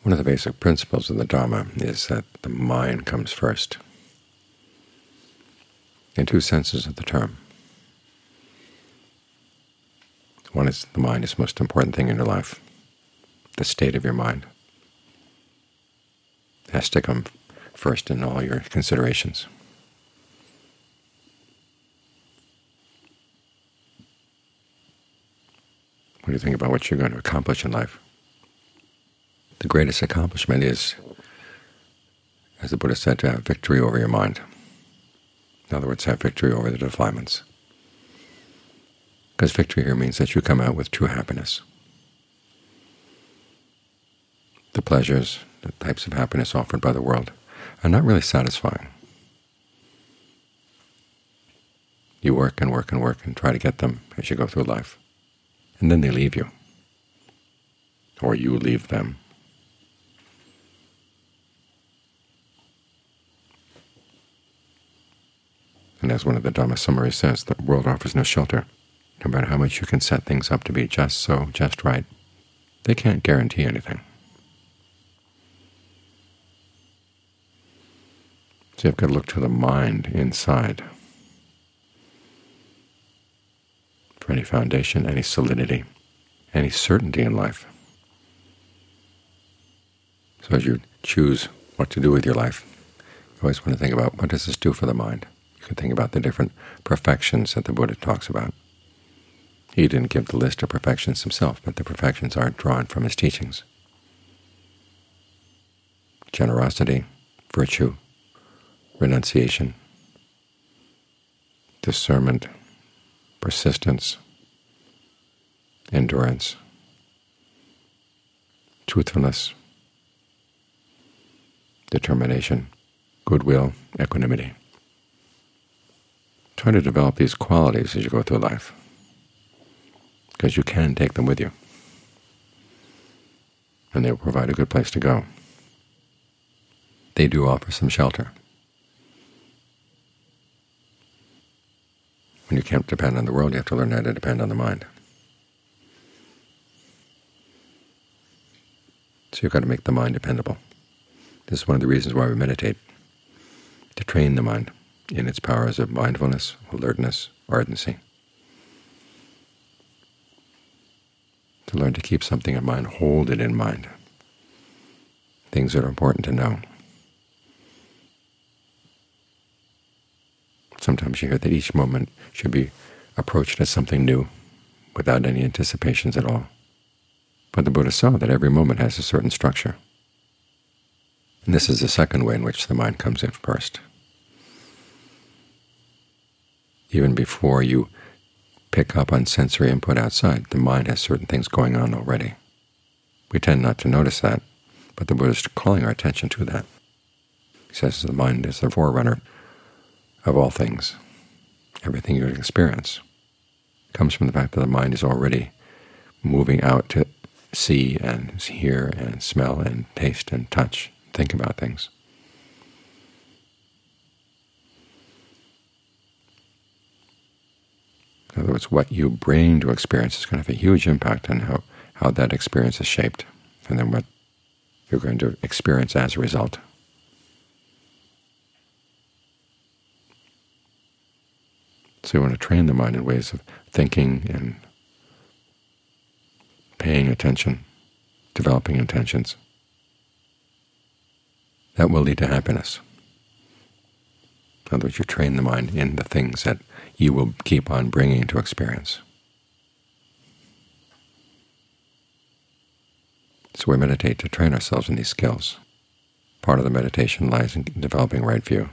One of the basic principles of the Dhamma is that the mind comes first, in two senses of the term. One is the mind is the most important thing in your life. The state of your mind has to come first in all your considerations. When you think about what you're going to accomplish in life, the greatest accomplishment is, as the Buddha said, to have victory over your mind. In other words, have victory over the defilements. Because victory here means that you come out with true happiness. The pleasures, the types of happiness offered by the world are not really satisfying. You work and work and work and try to get them as you go through life, and then they leave you, or you leave them. And as one of the Dhamma summaries says, the world offers no shelter. No matter how much you can set things up to be just so, just right, they can't guarantee anything. So you've got to look to the mind inside for any foundation, any solidity, any certainty in life. So as you choose what to do with your life, you always want to think about, what does this do for the mind? You can think about the different perfections that the Buddha talks about. He didn't give the list of perfections himself, but the perfections are drawn from his teachings. Generosity, virtue, renunciation, discernment, persistence, endurance, truthfulness, determination, goodwill, equanimity. Try to develop these qualities as you go through life, because you can take them with you, and they will provide a good place to go. They do offer some shelter. When you can't depend on the world, you have to learn how to depend on the mind. So you've got to make the mind dependable. This is one of the reasons why we meditate, to train the mind in its powers of mindfulness, alertness, ardency. To learn to keep something in mind, hold it in mind, things that are important to know. Sometimes you hear that each moment should be approached as something new, without any anticipations at all. But the Buddha saw that every moment has a certain structure. And this is the second way in which the mind comes in first. Even before you pick up on sensory input outside, the mind has certain things going on already. We tend not to notice that, but the Buddha is calling our attention to that. He says the mind is the forerunner of all things. Everything you experience comes from the fact that the mind is already moving out to see and hear and smell and taste and touch, think about things. In other words, what you bring to experience is going to have a huge impact on how that experience is shaped, and then what you're going to experience as a result. So you want to train the mind in ways of thinking and paying attention, developing intentions. That will lead to happiness. In other words, you train the mind in the things that you will keep on bringing into experience. So we meditate to train ourselves in these skills. Part of the meditation lies in developing right view.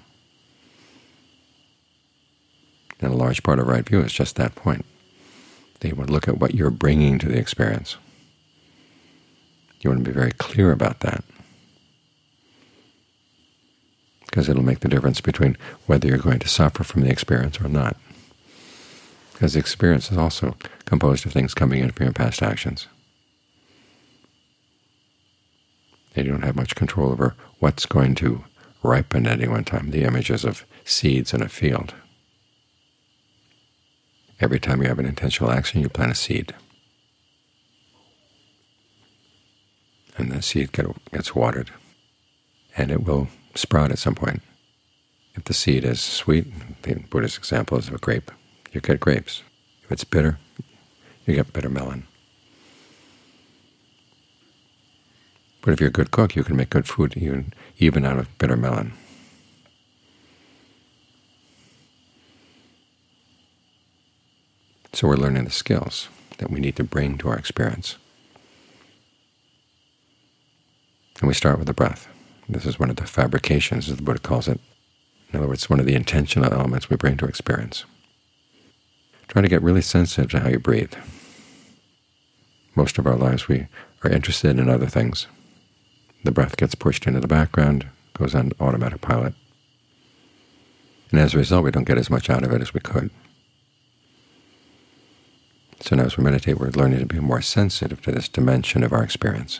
And a large part of right view is just that point. That you want to look at what you're bringing to the experience. You want to be very clear about that, because it'll make the difference between whether you're going to suffer from the experience or not. Because the experience is also composed of things coming in from your past actions. And you don't have much control over what's going to ripen at any one time, the images of seeds in a field. Every time you have an intentional action, you plant a seed. and the seed gets watered, and it will sprout at some point. If the seed is sweet, the Buddhist example is of a grape, you get grapes. If it's bitter, you get bitter melon. But if you're a good cook, you can make good food even out of bitter melon. So we're learning the skills that we need to bring to our experience. And we start with the breath. This is one of the fabrications, as the Buddha calls it. In other words, one of the intentional elements we bring to experience. Try to get really sensitive to how you breathe. Most of our lives we are interested in other things. The breath gets pushed into the background, goes on automatic pilot. And as a result, we don't get as much out of it as we could. So now as we meditate, we're learning to be more sensitive to this dimension of our experience.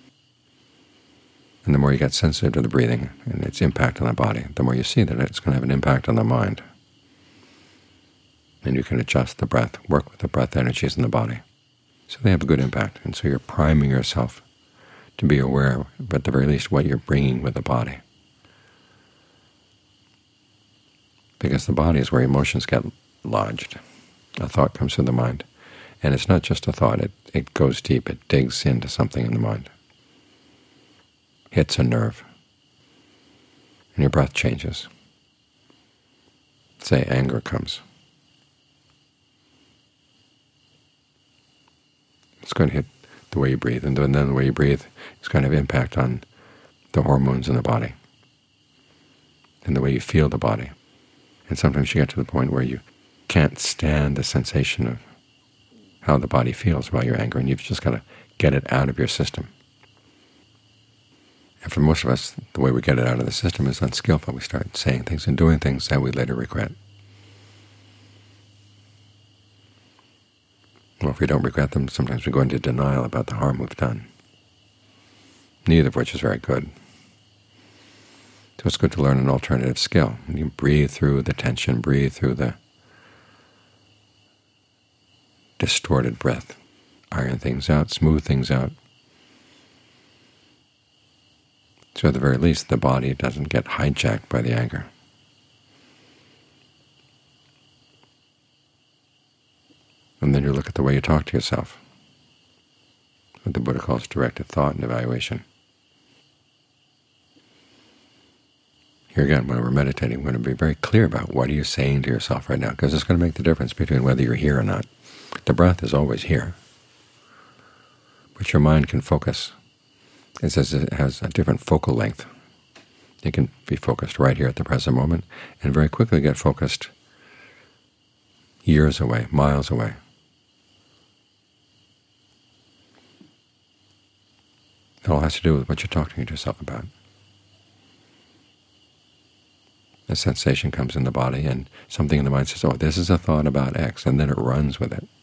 And the more you get sensitive to the breathing and its impact on the body, the more you see that it's going to have an impact on the mind. And you can adjust the breath, work with the breath energies in the body, so they have a good impact. And so you're priming yourself to be aware of, at the very least, what you're bringing with the body. Because the body is where emotions get lodged. A thought comes to the mind, and it's not just a thought. It goes deep. It digs into something in the mind, hits a nerve, and your breath changes. Say anger comes. It's going to hit the way you breathe, and then the way you breathe is going to have impact on the hormones in the body and the way you feel the body. And sometimes you get to the point where you can't stand the sensation of how the body feels about your anger, and you've just got to get it out of your system. And for most of us, the way we get it out of the system is unskillful. We start saying things and doing things that we later regret. Well, if we don't regret them, sometimes we go into denial about the harm we've done, neither of which is very good. So it's good to learn an alternative skill. You breathe through the tension, breathe through the distorted breath, iron things out, smooth things out. So at the very least, the body doesn't get hijacked by the anger. And then you look at the way you talk to yourself, what the Buddha calls directed thought and evaluation. Here again, when we're meditating, we're going to be very clear about what are you saying to yourself right now, because it's going to make the difference between whether you're here or not. The breath is always here, but your mind can focus. It says it has a different focal length. It can be focused right here at the present moment and very quickly get focused years away, miles away. It all has to do with what you're talking to yourself about. A sensation comes in the body, and something in the mind says, oh, this is a thought about X, and then it runs with it.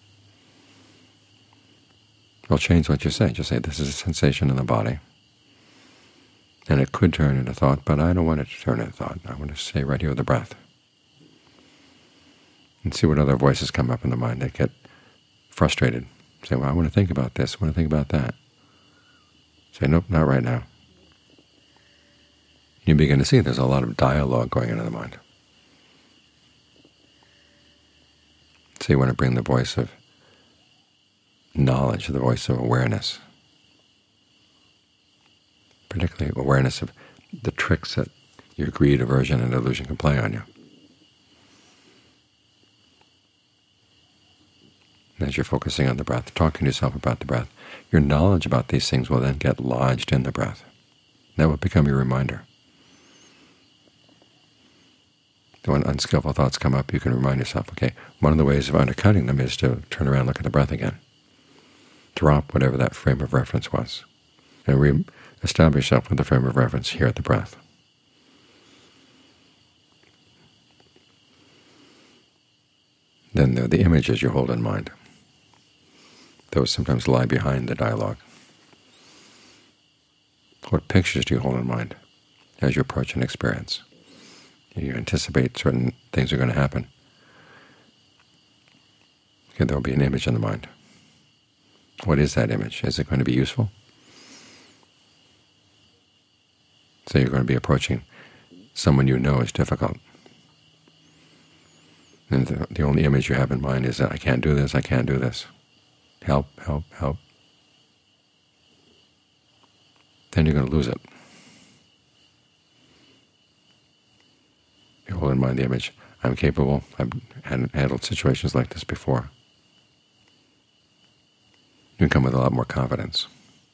Well, change what you say. Just say, this is a sensation in the body, and it could turn into thought, but I don't want it to turn into thought. I want to stay right here with the breath. And see what other voices come up in the mind that get frustrated. Say, well, I want to think about this, I want to think about that. Say, nope, not right now. You begin to see there's a lot of dialogue going on in the mind. So you want to bring the voice of knowledge, the voice of awareness, particularly awareness of the tricks that your greed, aversion, and illusion can play on you. And as you're focusing on the breath, talking to yourself about the breath, your knowledge about these things will then get lodged in the breath. That will become your reminder. When unskillful thoughts come up, you can remind yourself, okay, one of the ways of undercutting them is to turn around and look at the breath again. Drop whatever that frame of reference was, and re-establish yourself with the frame of reference here at the breath. Then there are the images you hold in mind. Those sometimes lie behind the dialogue. What pictures do you hold in mind as you approach an experience? You anticipate certain things are going to happen. There will be an image in the mind. What is that image? Is it going to be useful? say you're going to be approaching someone you know is difficult. And the only image you have in mind is that I can't do this, I can't do this. Help, help, help. Then you're going to lose it. You hold in mind the image, I'm capable, I've handled situations like this before. You can come with a lot more confidence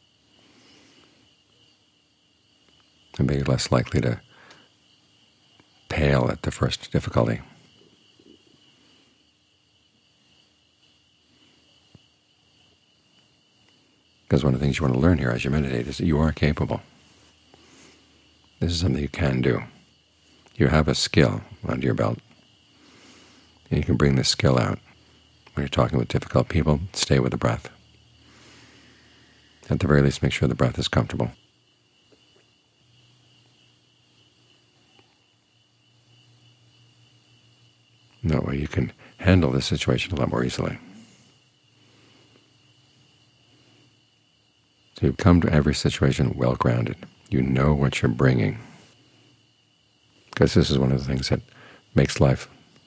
and be less likely to pale at the first difficulty. Because one of the things you want to learn here as you meditate is that you are capable. This is something you can do. You have a skill under your belt, and you can bring this skill out. When you're talking with difficult people, stay with the breath. At the very least, make sure the breath is comfortable. That way you can handle the situation a lot more easily. So you come to every situation well-grounded. You know what you're bringing. Because this is one of the things that makes life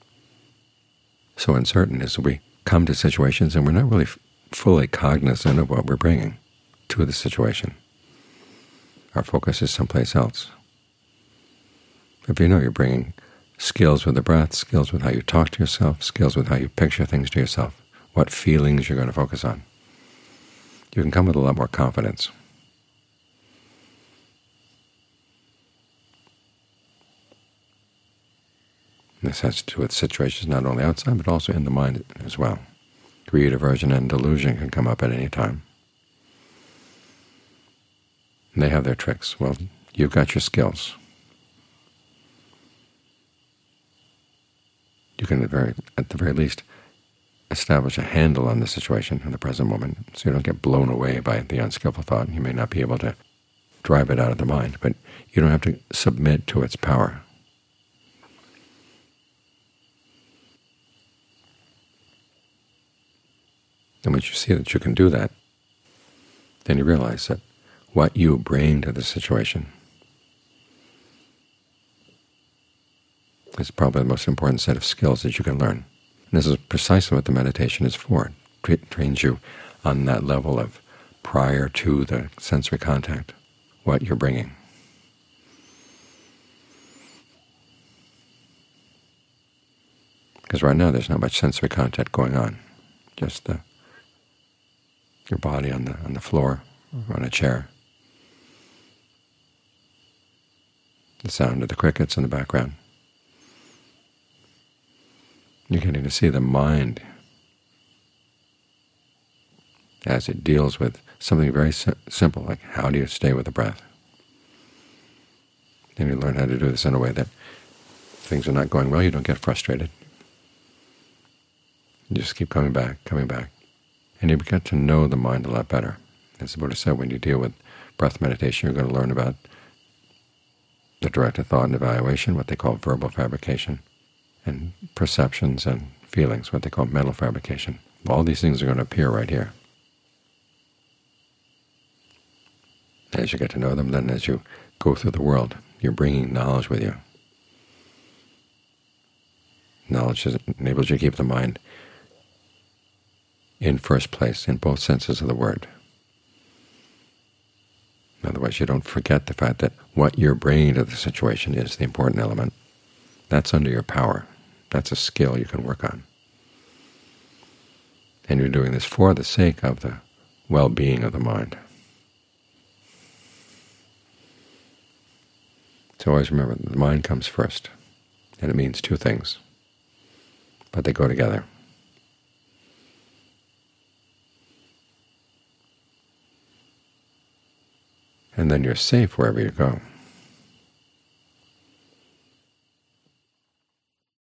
so uncertain, is that we come to situations and we're not really fully cognizant of what we're bringing to the situation. Our focus is someplace else. If you know you're bringing skills with the breath, skills with how you talk to yourself, skills with how you picture things to yourself, what feelings you're going to focus on, you can come with a lot more confidence. And this has to do with situations not only outside, but also in the mind as well. Greed, aversion, and delusion can come up at any time. And they have their tricks. Well, you've got your skills. You can, at the very least, establish a handle on the situation in the present moment, so you don't get blown away by the unskillful thought. You may not be able to drive it out of the mind, but you don't have to submit to its power. And once you see that you can do that, then you realize that what you bring to the situation is probably the most important set of skills that you can learn. And this is precisely what the meditation is for. It trains you on that level of prior to the sensory contact, what you're bringing. Because right now there's not much sensory contact going on, just your body on the floor or on a chair, the sound of the crickets in the background. You're getting to see the mind as it deals with something very simple, like how do you stay with the breath. Then you learn how to do this in a way that if things are not going well, you don't get frustrated. You just keep coming back, and you get to know the mind a lot better. As the Buddha said, when you deal with breath meditation, you're going to learn about the directed thought and evaluation, what they call verbal fabrication, and perceptions and feelings, what they call mental fabrication. All these things are going to appear right here. As you get to know them, then as you go through the world, you're bringing knowledge with you. Knowledge enables you to keep the mind in first place in both senses of the word. Otherwise, you don't forget the fact that what you're bringing to the situation is the important element. That's under your power. That's a skill you can work on. And you're doing this for the sake of the well-being of the mind. So always remember that the mind comes first, and it means two things, but they go together. And then you're safe wherever you go.